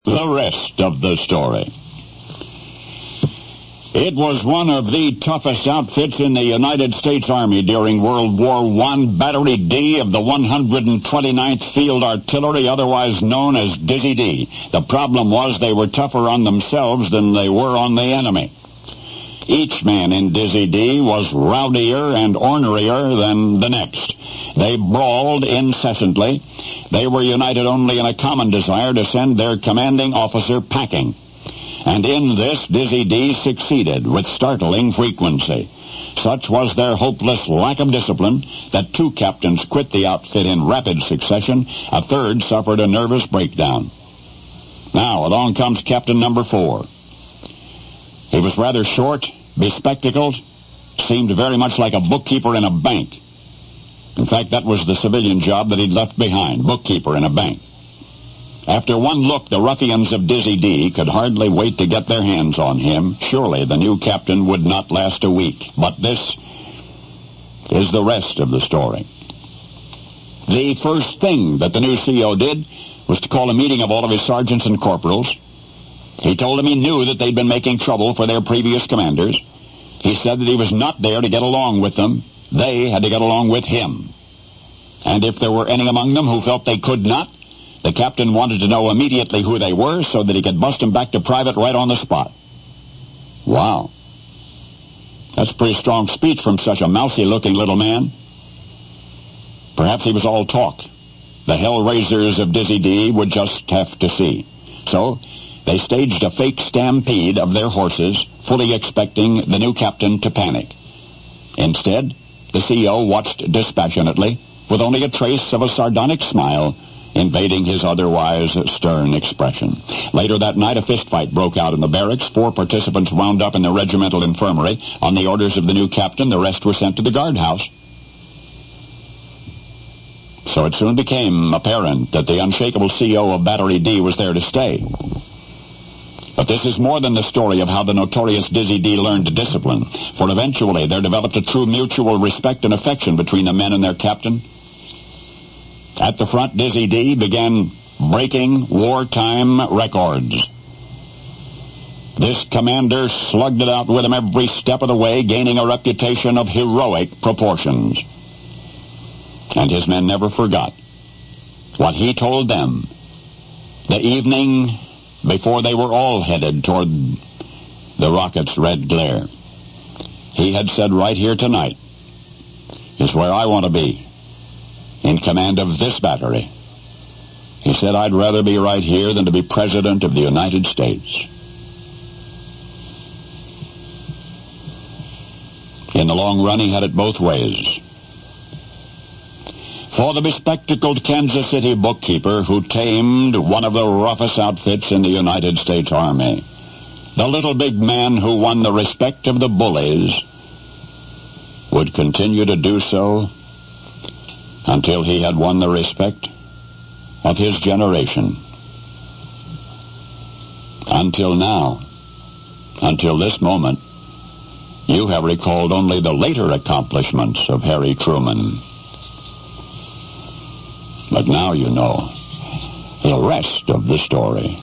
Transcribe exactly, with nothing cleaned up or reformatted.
The rest of the story. It was one of the toughest outfits in the United States Army during World War One, Battery D of the one hundred twenty-ninth Field Artillery, otherwise known as Dizzy D. The problem was they were tougher on themselves than they were on the enemy. Each man in Dizzy D was rowdier and ornerier than the next. They brawled incessantly. They were united only in a common desire to send their commanding officer packing. And in this, Dizzy D succeeded with startling frequency. Such was their hopeless lack of discipline that two captains quit the outfit in rapid succession. A third suffered a nervous breakdown. Now, along comes Captain Number Four. He was rather short, bespectacled, seemed very much like a bookkeeper in a bank. In fact, that was the civilian job that he'd left behind, bookkeeper in a bank. After one look, the ruffians of Dizzy D could hardly wait to get their hands on him. Surely the new captain would not last a week. But this is the rest of the story. The first thing that the new C O did was to call a meeting of all of his sergeants and corporals. He told them he knew that they'd been making trouble for their previous commanders. He said that he was not there to get along with them. They had to get along with him. And if there were any among them who felt they could not, the captain wanted to know immediately who they were so that he could bust them back to private right on the spot. Wow. That's pretty strong speech from such a mousy-looking little man. Perhaps he was all talk. The hell-raisers of Dizzy D would just have to see. So they staged a fake stampede of their horses, fully expecting the new captain to panic. Instead, the C O watched dispassionately, with only a trace of a sardonic smile invading his otherwise stern expression. Later that night, a fistfight broke out in the barracks. Four participants wound up in the regimental infirmary. On the orders of the new captain, the rest were sent to the guardhouse. So it soon became apparent that the unshakable C O of Battery D was there to stay. But this is more than the story of how the notorious Dizzy D learned discipline, for eventually there developed a true mutual respect and affection between the men and their captain. At the front, Dizzy D began breaking wartime records. This commander slugged it out with him every step of the way, gaining a reputation of heroic proportions. And his men never forgot what he told them the evening before they were all headed toward the rocket's red glare. He had said, right here tonight is where I want to be, in command of this battery. He said, I'd rather be right here than to be President of the United States. In the long run, he had it both ways. For the bespectacled Kansas City bookkeeper who tamed one of the roughest outfits in the United States Army, the little big man who won the respect of the bullies, would continue to do so until he had won the respect of his generation. Until now, until this moment, you have recalled only the later accomplishments of Harry Truman. But now you know the rest of the story.